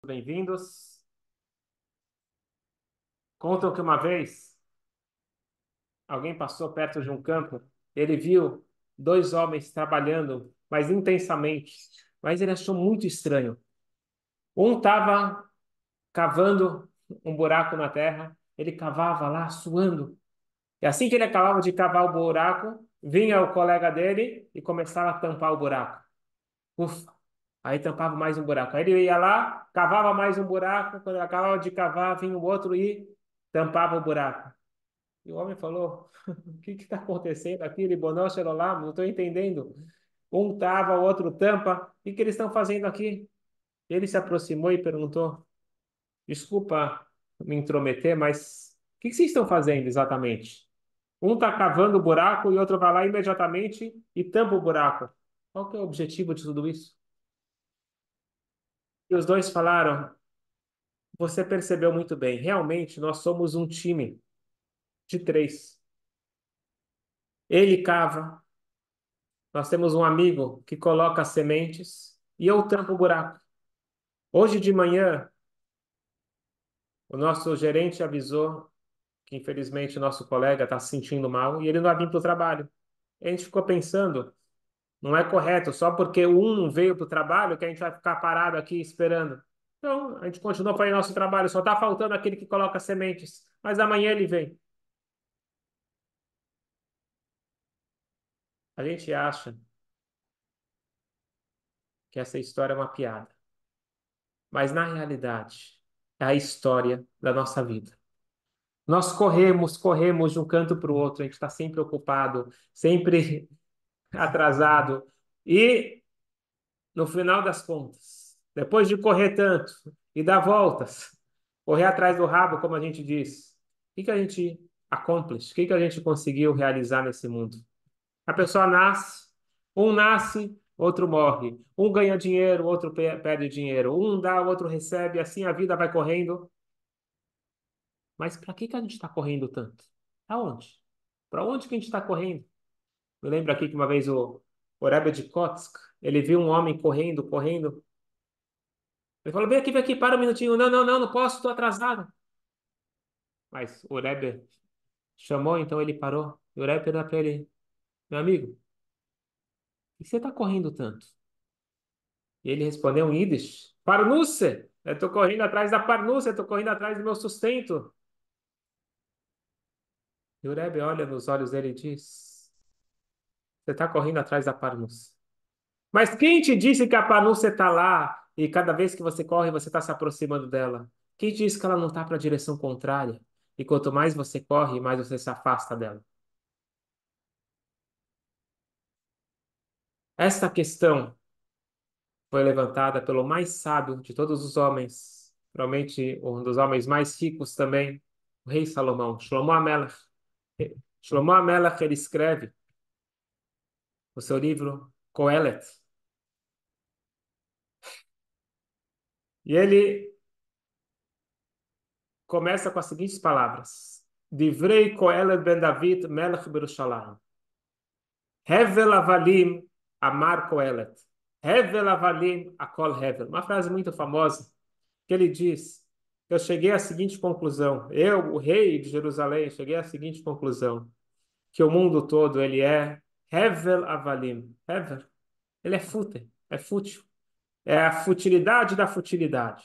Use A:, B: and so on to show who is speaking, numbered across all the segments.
A: Bem-vindos. Contam que uma vez alguém passou perto de um campo, ele viu dois homens trabalhando, mas intensamente, mas ele achou muito estranho. Um estava cavando um buraco na terra, ele cavava lá, suando. E assim que ele acabava de cavar o buraco, vinha o colega dele e começava a tampar o buraco. Ufa! Aí tampava mais um buraco. Aí ele ia lá, cavava mais um buraco. Quando ele acabava de cavar, vinha o outro e tampava o buraco. E o homem falou: O que está acontecendo aqui? Ele bonou lá, não estou entendendo. Um tava, o outro tampa. O que eles estão fazendo aqui? Ele se aproximou e perguntou: Desculpa me intrometer, mas o que vocês estão fazendo exatamente? Um está cavando o buraco e o outro vai lá imediatamente e tampa o buraco. Qual que é o objetivo de tudo isso? E os dois falaram: Você percebeu muito bem. Realmente, nós somos um time de três. Ele cava. Nós temos um amigo que coloca as sementes e eu tampo o buraco. Hoje de manhã, o nosso gerente avisou que, infelizmente, o nosso colega está se sentindo mal e ele não vai vir para o trabalho. A gente ficou pensando, não é correto, só porque um não veio para o trabalho que a gente vai ficar parado aqui esperando. Então, a gente continua fazendo nosso trabalho, só está faltando aquele que coloca as sementes. Mas amanhã ele vem. A gente acha que essa história é uma piada, mas na realidade é a história da nossa vida. Nós corremos, corremos de um canto para o outro, a gente está sempre ocupado, sempre atrasado. E, no final das contas, depois de correr tanto e dar voltas, correr atrás do rabo, como a gente diz, o que a gente accomplish? O que a gente conseguiu realizar nesse mundo? A pessoa nasce, outro morre. Um ganha dinheiro, outro perde dinheiro. Um dá, o outro recebe, assim a vida vai correndo. Mas para que a gente está correndo tanto? Aonde? Para onde que a gente está correndo? Eu lembro aqui que uma vez o Rebbe de Kotsk, ele viu um homem correndo, correndo. Ele falou, vem aqui, para um minutinho. Não, não, não, não posso, estou atrasado. Mas o Rebbe chamou, então ele parou. E o Rebbe perguntou para ele, meu amigo, por que você está correndo tanto? E ele respondeu em Yiddish, Parnusse, eu estou correndo atrás da Parnusse, eu estou correndo atrás do meu sustento. E o Rebbe olha nos olhos dele e diz, você está correndo atrás da Parnusse. Mas quem te disse que a Panúcia está lá e cada vez que você corre, você está se aproximando dela? Quem te disse que ela não está para a direção contrária? E quanto mais você corre, mais você se afasta dela. Esta questão foi levantada pelo mais sábio de todos os homens, provavelmente um dos homens mais ricos também, o rei Salomão, Shlomo HaMelech. Shlomo HaMelech, ele escreve o seu livro Coelet. E ele começa com as seguintes palavras: Divrei Coelet ben David Melech Berushalayim. Hevel avalim amar Coelet. Hevel avalim akol hevel. Uma frase muito famosa que ele diz: Eu cheguei à seguinte conclusão. Eu, o rei de Jerusalém, cheguei à seguinte conclusão: que o mundo todo ele é Hevel avalim. Hevel, ele é fútil, é fútil. É a futilidade da futilidade.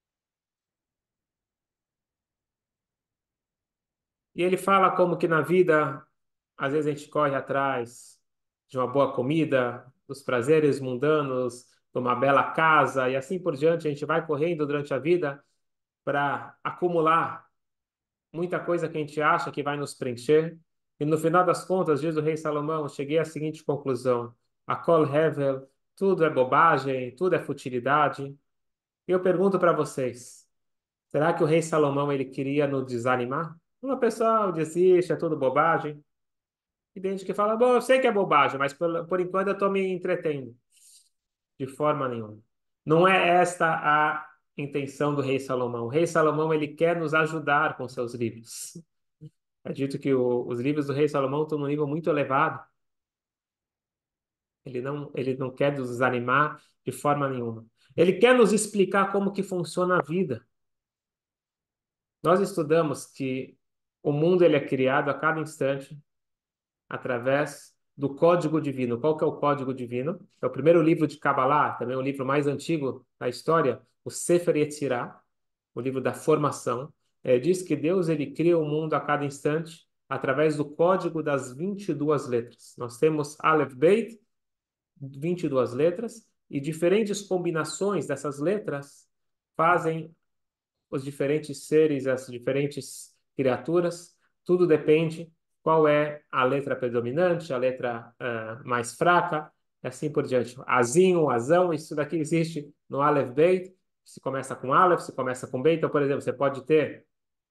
A: E ele fala como que na vida, às vezes a gente corre atrás de uma boa comida, dos prazeres mundanos, de uma bela casa e assim por diante. A gente vai correndo durante a vida para acumular muita coisa que a gente acha que vai nos preencher. E no final das contas, diz o rei Salomão, cheguei à seguinte conclusão: a kol hevel, tudo é bobagem, tudo é futilidade. E eu pergunto para vocês, será que o rei Salomão ele queria nos desanimar? Uma pessoa desiste, é tudo bobagem. E tem gente que fala, bom, eu sei que é bobagem, mas por enquanto eu estou me entretendo. De forma nenhuma. Não é esta a intenção do rei Salomão. O rei Salomão ele quer nos ajudar com seus livros. É dito que os livros do rei Salomão estão num nível muito elevado. Ele não quer nos desanimar de forma nenhuma. Ele quer nos explicar como que funciona a vida. Nós estudamos que o mundo ele é criado a cada instante através do código divino. Qual que é o código divino? É o primeiro livro de Kabbalah, também o livro mais antigo da história, o Sefer Yetzirah, o livro da formação. Diz que Deus ele cria o mundo a cada instante através do código das 22 letras. Nós temos Aleph Beit, 22 letras, e diferentes combinações dessas letras fazem os diferentes seres, as diferentes criaturas, tudo depende qual é a letra predominante, a letra mais fraca, e assim por diante. Azinho, azão, isso daqui existe no Aleph Beit, se começa com Aleph, se começa com Beit. Então, por exemplo, você pode ter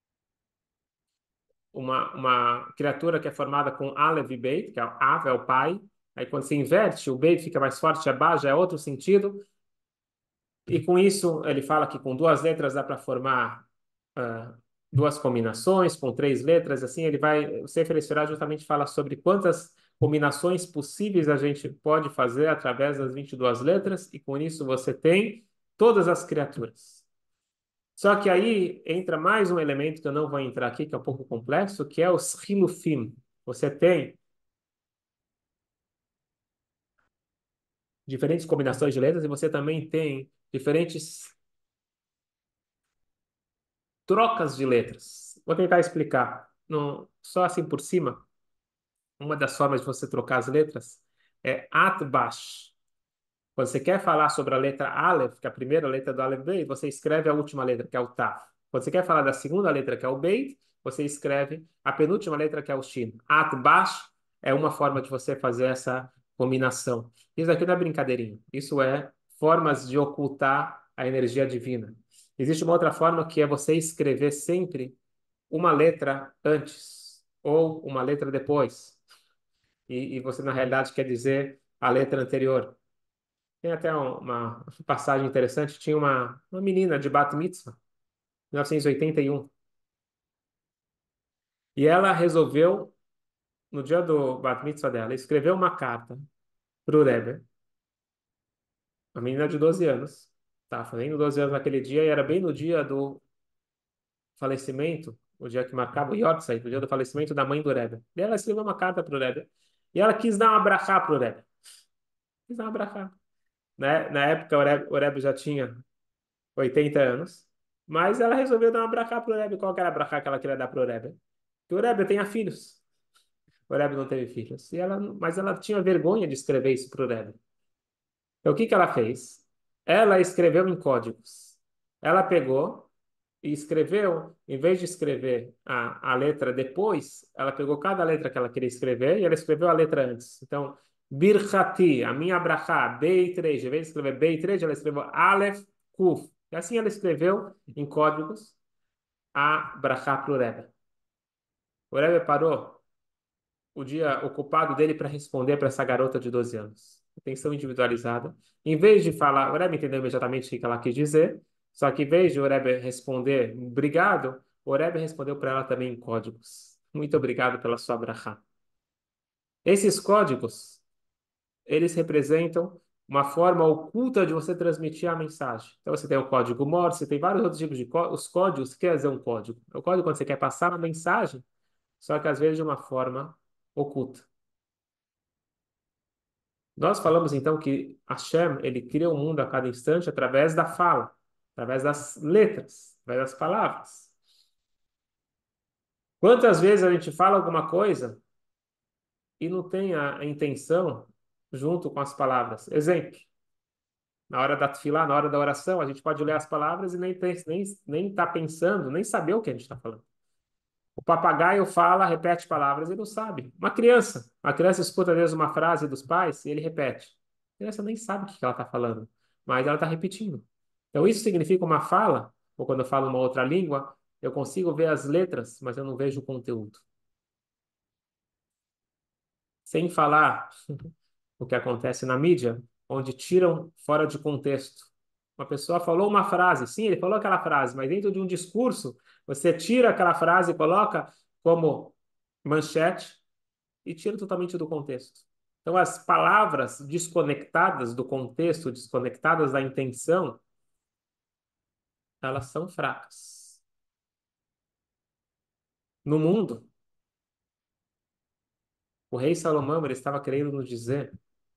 A: uma criatura que é formada com Aleph e Beit, que é o Av, é o pai. Aí quando se inverte, o Beit fica mais forte, a Ba já é outro sentido. E com isso, ele fala que com duas letras dá para formar duas combinações, com três letras, assim, ele vai, o Sefer Yetzirah justamente fala sobre quantas combinações possíveis a gente pode fazer através das 22 letras, e com isso você tem todas as criaturas. Só que aí entra mais um elemento que eu não vou entrar aqui, que é um pouco complexo, que é os hilufim. Você tem diferentes combinações de letras e você também tem diferentes trocas de letras. Vou tentar explicar. Só assim por cima, uma das formas de você trocar as letras é atbash. Quando você quer falar sobre a letra Aleph, que é a primeira letra do Aleph Beit, você escreve a última letra, que é o Taf. Quando você quer falar da segunda letra, que é o Beit, você escreve a penúltima letra, que é o Shin. Atbash é uma forma de você fazer essa combinação. Isso aqui não é brincadeirinha. Isso é formas de ocultar a energia divina. Existe uma outra forma que é você escrever sempre uma letra antes ou uma letra depois. E você, na realidade, quer dizer a letra anterior. Tem até uma passagem interessante. Tinha uma menina de Bat Mitzvah, 1981. E ela resolveu, no dia do Bat Mitzvah dela, escrever uma carta para o Rebbe, uma menina de 12 anos. Estava fazendo 12 anos naquele dia e era bem no dia do falecimento, o dia que marcava o Yortzeit, o dia do falecimento da mãe do Rebbe. E ela escreveu uma carta para o Rebbe. E ela quis dar uma brachá para o Rebbe. Quis dar uma brachá. Né? Na época, o Rebbe já tinha 80 anos, mas ela resolveu dar uma brachá pro Rebbe. Qual que era a brachá que ela queria dar pro Rebbe? Que o Rebbe tenha filhos. O Rebbe não teve filhos. Mas ela tinha vergonha de escrever isso pro Rebbe. Então, o que que ela fez? Ela escreveu em códigos. Ela pegou e escreveu, em vez de escrever a letra depois, ela pegou cada letra que ela queria escrever e ela escreveu a letra antes. Então, Birchati, a minha brachá, Beit Resh, em vez de escrever Beit Resh, ela escreveu Aleph Kuf. E assim ela escreveu em códigos a brachá para o Rebbe. O Rebbe parou o dia ocupado dele para responder para essa garota de 12 anos. Atenção individualizada. Em vez de falar, o Rebbe entendeu imediatamente o que ela quis dizer, só que em vez de o Rebbe responder, obrigado, o Rebbe respondeu para ela também em códigos. Muito obrigado pela sua brachá. Esses códigos, eles representam uma forma oculta de você transmitir a mensagem. Então você tem o código Morse, você tem vários outros tipos de códigos. Os códigos, quer dizer um código? É o código quando você quer passar uma mensagem, só que às vezes de uma forma oculta. Nós falamos então que Hashem, ele cria o mundo a cada instante através da fala, através das letras, através das palavras. Quantas vezes a gente fala alguma coisa e não tem a intenção junto com as palavras? Exemplo, na hora da tefilá, na hora da oração, a gente pode ler as palavras e nem tá pensando, nem saber o que a gente está falando. O papagaio fala, repete palavras e não sabe. Uma criança escuta às vezes uma frase dos pais e ele repete. A criança nem sabe o que ela está falando, mas ela está repetindo. Então isso significa uma fala, ou quando eu falo uma outra língua, eu consigo ver as letras, mas eu não vejo o conteúdo. Sem falar o que acontece na mídia, onde tiram fora de contexto. Uma pessoa falou uma frase, sim, ele falou aquela frase, mas dentro de um discurso, você tira aquela frase e coloca como manchete e tira totalmente do contexto. Então, as palavras desconectadas do contexto, desconectadas da intenção, elas são fracas. No mundo, o rei Salomão ele estava querendo nos dizer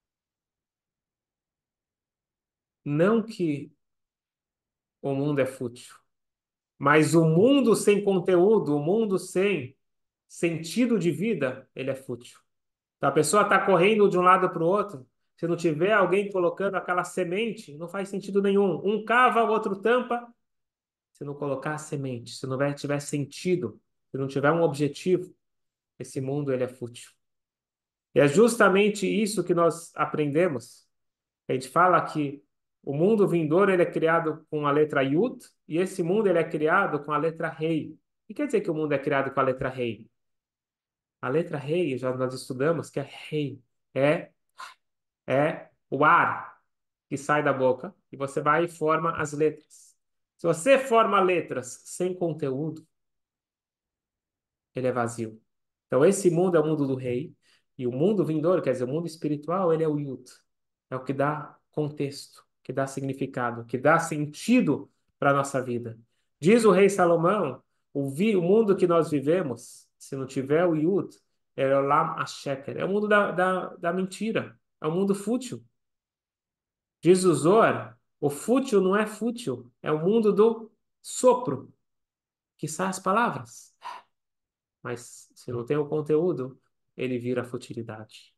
A: não que o mundo é fútil, mas o mundo sem conteúdo, o mundo sem sentido de vida, ele é fútil. Então, a pessoa está correndo de um lado para o outro. Se não tiver alguém colocando aquela semente, não faz sentido nenhum. Um cava, o outro tampa. Se não colocar a semente, se não tiver sentido, se não tiver um objetivo, esse mundo ele é fútil. E é justamente isso que nós aprendemos. A gente fala que o mundo vindouro ele é criado com a letra Yud e esse mundo ele é criado com a letra Rei. O que quer dizer que o mundo é criado com a letra Rei? A letra Rei, já nós estudamos que é Rei, é o ar que sai da boca e você vai e forma as letras. Se você forma letras sem conteúdo, ele é vazio. Então, esse mundo é o mundo do rei, e o mundo vindouro, quer dizer, o mundo espiritual, ele é o Yud. É o que dá contexto, que dá significado, que dá sentido para a nossa vida. Diz o rei Salomão, o mundo que nós vivemos, se não tiver o Yud, é o Lam HaSheker, é o mundo da mentira, é o mundo fútil. Diz o Zohar, o fútil não é fútil, é o mundo do sopro, que sai as palavras. Mas se não tem o conteúdo, ele vira futilidade.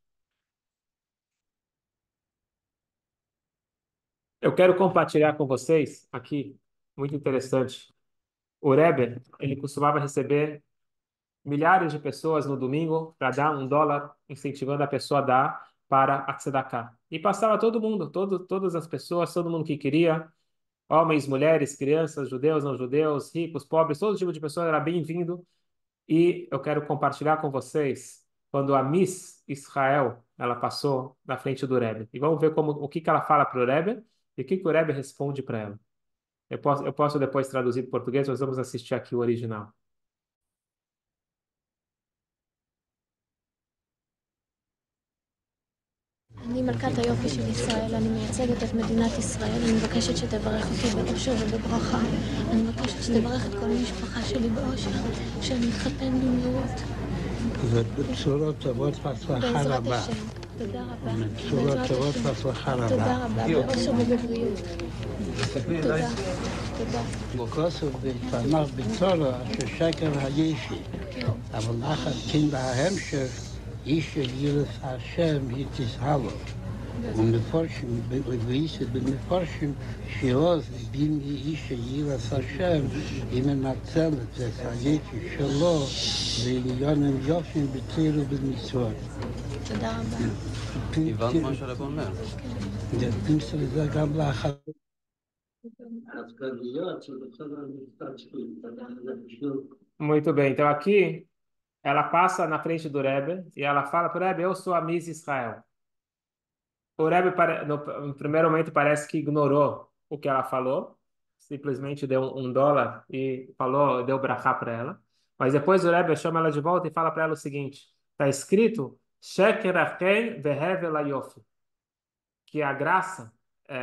A: Eu quero compartilhar com vocês aqui, muito interessante. O Rebbe, ele costumava receber milhares de pessoas no domingo para dar $1, incentivando a pessoa a dar para a tzedakah. E passava todo mundo, todas as pessoas, todo mundo que queria, homens, mulheres, crianças, judeus, não judeus, ricos, pobres, todo tipo de pessoa era bem-vindo. E eu quero compartilhar com vocês quando a Miss Israel ela passou na frente do Rebbe. E vamos ver o que que ela fala para o Rebbe e o que que o Rebbe responde para ela. Eu posso depois traduzir para o português, mas vamos assistir aqui o original.
B: אני מלכת היופי של ישראל, אני מייצגת את מדינת ישראל, אני מבקשת שתברך אותי באושר ובברכה. אני מבקשת שתברך את כל המשפחה שלי באושר, שאני אתחתן במהירות.
C: ובשורות טובות והצלחה
B: בעזרת
C: רבה.
B: השם. תודה רבה.
C: ובשורות
B: בעזרת
C: טובות
B: השם.
C: והצלחה רבה.
B: תודה רבה, באושר ובבריאות. תודה. תודה.
C: וכוסף בתנ"ך בתורה ששקר הישי. אבל נחת כן בהמשך איש של יראת השם היא תזהלו. ומפורשים, במפורשים שעוז בין איש של יראת השם היא מנצלת את הישי שלו לעליונים יופים בתורה ובמצוות.
B: תודה רבה.
D: הבנת מה שהרב אומר?
C: תמסור את זה גם לאחר.
A: Muito bem, então aqui ela passa na frente do Rebbe e ela fala para o Rebbe, eu sou a Miss Israel. O Rebbe, no primeiro momento, parece que ignorou o que ela falou, simplesmente deu $1 e falou, deu brachá para ela. Mas depois o Rebbe chama ela de volta e fala para ela o seguinte: está escrito, Sheker achen vehevel hayofi, que a graça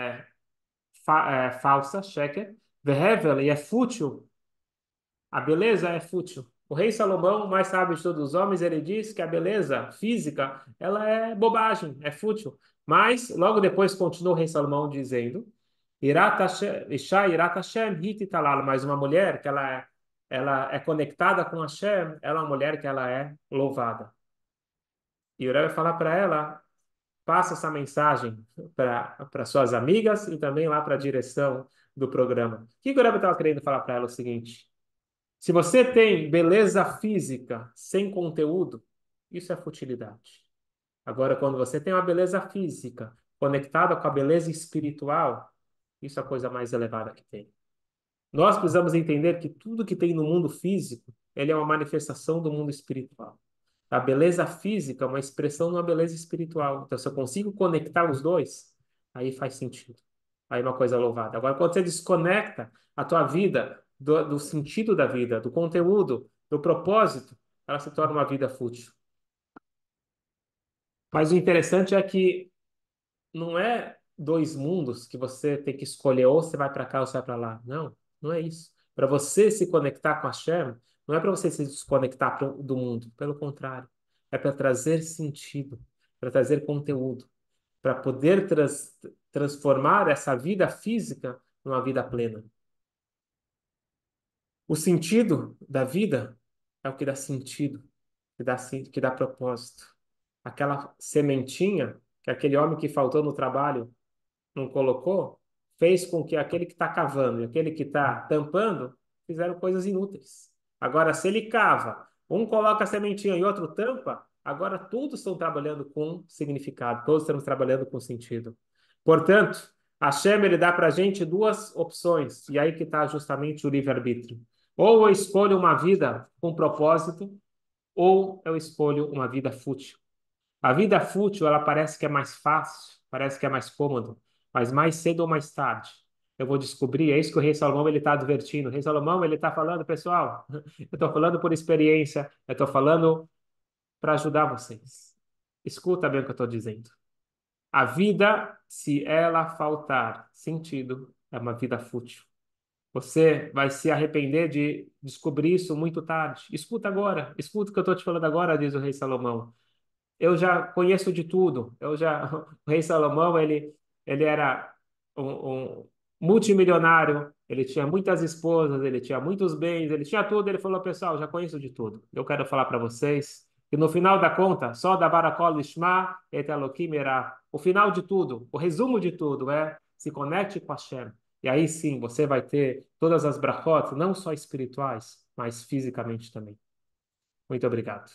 A: é falsa, Sheker, vehevel, e é fútil, a beleza é fútil. O rei Salomão, o mais sábio de todos os homens, ele diz que a beleza física, ela é bobagem, é fútil. Mas, logo depois, continua o rei Salomão dizendo, Isha Irat Hashem hiti talal, mas uma mulher que ela é conectada com Hashem, ela é uma mulher que ela é louvada. E o Rebbe vai falar para ela, passa essa mensagem para suas amigas e também lá para a direção do programa. O que o Rebbe estava querendo falar para ela? O seguinte: se você tem beleza física sem conteúdo, isso é futilidade. Agora, quando você tem uma beleza física conectada com a beleza espiritual, isso é a coisa mais elevada que tem. Nós precisamos entender que tudo que tem no mundo físico, ele é uma manifestação do mundo espiritual. A beleza física é uma expressão de uma beleza espiritual. Então, se eu consigo conectar os dois, aí faz sentido. Aí é uma coisa louvada. Agora, quando você desconecta a tua vida do sentido da vida, do conteúdo, do propósito, ela se torna uma vida fútil. Mas o interessante é que não é dois mundos que você tem que escolher ou você vai para cá ou você vai para lá. Não, não é isso. Para você se conectar com a Hashem, não é para você se desconectar do mundo. Pelo contrário, é para trazer sentido, para trazer conteúdo, para poder transformar essa vida física numa vida plena. O sentido da vida é o que dá sentido, que dá propósito. Aquela sementinha que aquele homem que faltou no trabalho não colocou, fez com que aquele que está cavando e aquele que está tampando fizeram coisas inúteis. Agora, se ele cava, um coloca a sementinha e outro tampa, agora todos estão trabalhando com significado, todos estamos trabalhando com sentido. Portanto, Hashem ele dá para a gente duas opções, e aí que está justamente o livre-arbítrio. Ou eu escolho uma vida com propósito, ou eu escolho uma vida fútil. A vida fútil, ela parece que é mais fácil, parece que é mais cômodo, mas mais cedo ou mais tarde eu vou descobrir, é isso que o rei Salomão ele está advertindo. O rei Salomão ele está falando, pessoal, eu estou falando por experiência, eu estou falando para ajudar vocês. Escuta bem o que eu estou dizendo. A vida, se ela faltar sentido, é uma vida fútil. Você vai se arrepender de descobrir isso muito tarde. Escuta agora, escuta o que eu estou te falando agora, diz o rei Salomão. Eu já conheço de tudo. O rei Salomão, ele era um multimilionário, ele tinha muitas esposas, ele tinha muitos bens, ele tinha tudo. Ele falou, pessoal, já conheço de tudo. Eu quero falar para vocês que no final da conta, só da Barakol Lishma et Elokim Erá. O final de tudo, o resumo de tudo é se conecte com Hashem. E aí sim, você vai ter todas as brachot, não só espirituais, mas fisicamente também. Muito obrigado.